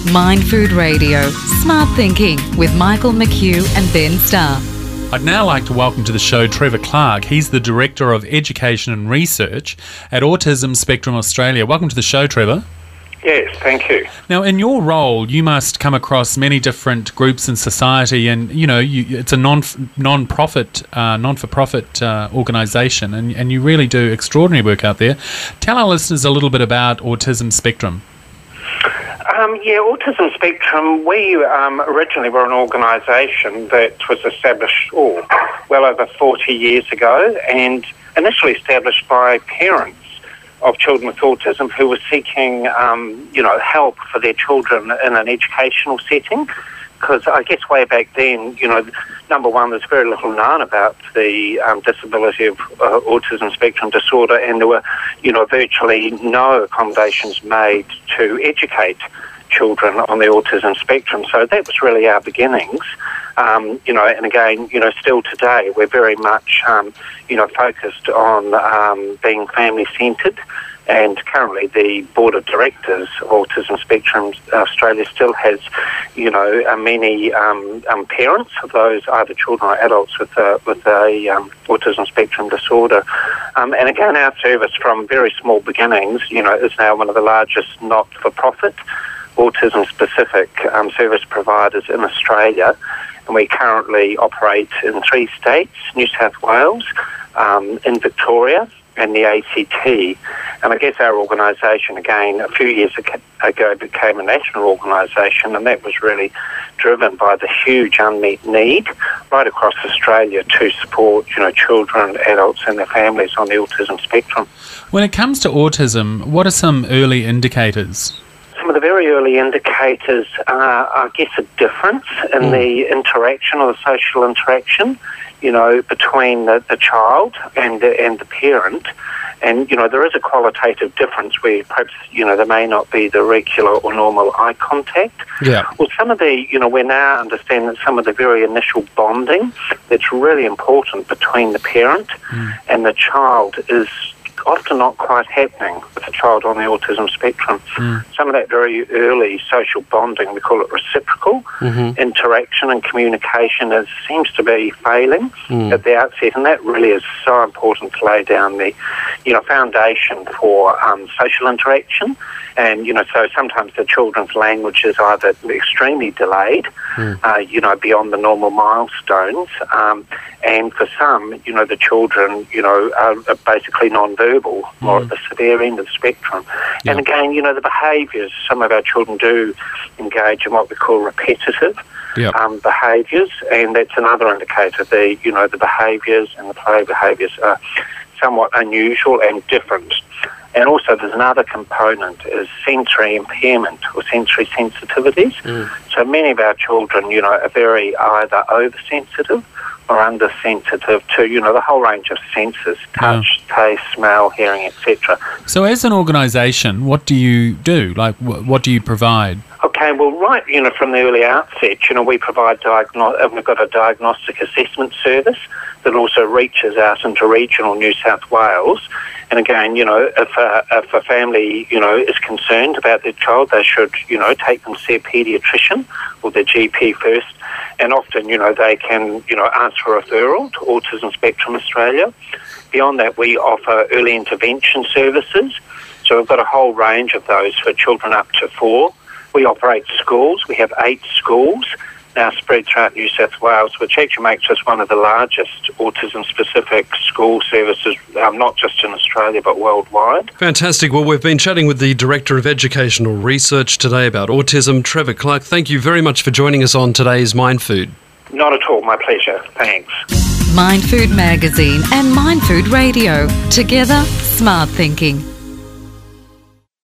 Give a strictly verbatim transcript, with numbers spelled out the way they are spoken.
Mind Food Radio, Smart Thinking with Michael McHugh and Ben Starr. I'd now like to welcome to the show Trevor Clark. He's the Director of Education and Research at Autism Spectrum Australia. Welcome to the show, Trevor. Yes, thank you. Now, in your role, you must come across many different groups in society, and you know you, it's a non non-profit, uh, non-for-profit uh, organisation, and, and you really do extraordinary work out there. Tell our listeners a little bit about Autism Spectrum. Um, yeah, Autism Spectrum, we um, originally were an organisation that was established oh, well over forty years ago, and initially established by parents of children with autism who were seeking, um, you know, help for their children in an educational setting. Because I guess way back then, you know, number one, there's very little known about the um, disability of uh, autism spectrum disorder, and there were, you know, virtually no accommodations made to educate children on the autism spectrum. So that was really our beginnings. Um, you know, and again, you know, still today, we're very much, um, you know, focused on um, being family-centred. And currently the Board of Directors of Autism Spectrum Australia still has, you know, uh, many um, um, parents of those either children or adults with a, with a um, autism spectrum disorder. Um, and again, our service from very small beginnings, you know, is now one of the largest not-for-profit autism-specific um, service providers in Australia. And we currently operate in three states, New South Wales, um, in Victoria, and the A C T. And I guess our organisation, again, a few years ago became a national organisation, and that was really driven by the huge unmet need right across Australia to support, you know, children, adults and their families on the autism spectrum. When it comes to autism, what are some early indicators? Some of the very early indicators are, I guess, a difference in mm. the interaction or the social interaction, you know, between the, the child and the, and the parent. And, you know, there is a qualitative difference where perhaps, you know, there may not be the regular or normal eye contact. Yeah. Well, some of the, you know, we now understand that some of the very initial bonding that's really important between the parent mm. and the child is often not quite happening with a child on the autism spectrum. Mm. Some of that very early social bonding, we call it reciprocal mm-hmm. interaction and communication, is, seems to be failing mm. at the outset, and that really is so important to lay down the, you know, foundation for um, social interaction. And, you know, so sometimes the children's language is either extremely delayed, mm. uh, you know, beyond the normal milestones, um, and for some, you know, the children, you know, are, are basically non-verbal, mm. or at the severe end of the spectrum. Yeah. And again, you know, the behaviours, some of our children do engage in what we call repetitive yep. um, behaviours, and that's another indicator. The, you know, the behaviours and the play behaviours are somewhat unusual and different. And also there's another component is sensory impairment or sensory sensitivities. Mm. So many of our children, you know, are very either oversensitive or undersensitive to, you know, the whole range of senses, touch, yeah. taste, smell, hearing, et cetera. So as an organisation, what do you do? Like, wh- what do you provide? Okay, well, right, you know, from the early outset, you know, we provide, diagno- we've got a diagnostic assessment service that also reaches out into regional New South Wales. And again, you know, if a, if a family, you know, is concerned about their child, they should, you know, take them to see a paediatrician or their G P first. And often, you know, they can, you know, ask for a referral to Autism Spectrum Australia. Beyond that, we offer early intervention services. So we've got a whole range of those for children up to four. We operate schools. We have eight schools now spread throughout New South Wales, which actually makes us one of the largest autism-specific school services, um, not just in Australia but worldwide. Fantastic. Well, we've been chatting with the Director of Educational Research today about autism, Trevor Clark. Thank you very much for joining us on today's Mind Food. Not at all. My pleasure. Thanks. Mind Food Magazine and Mind Food Radio. Together, smart thinking.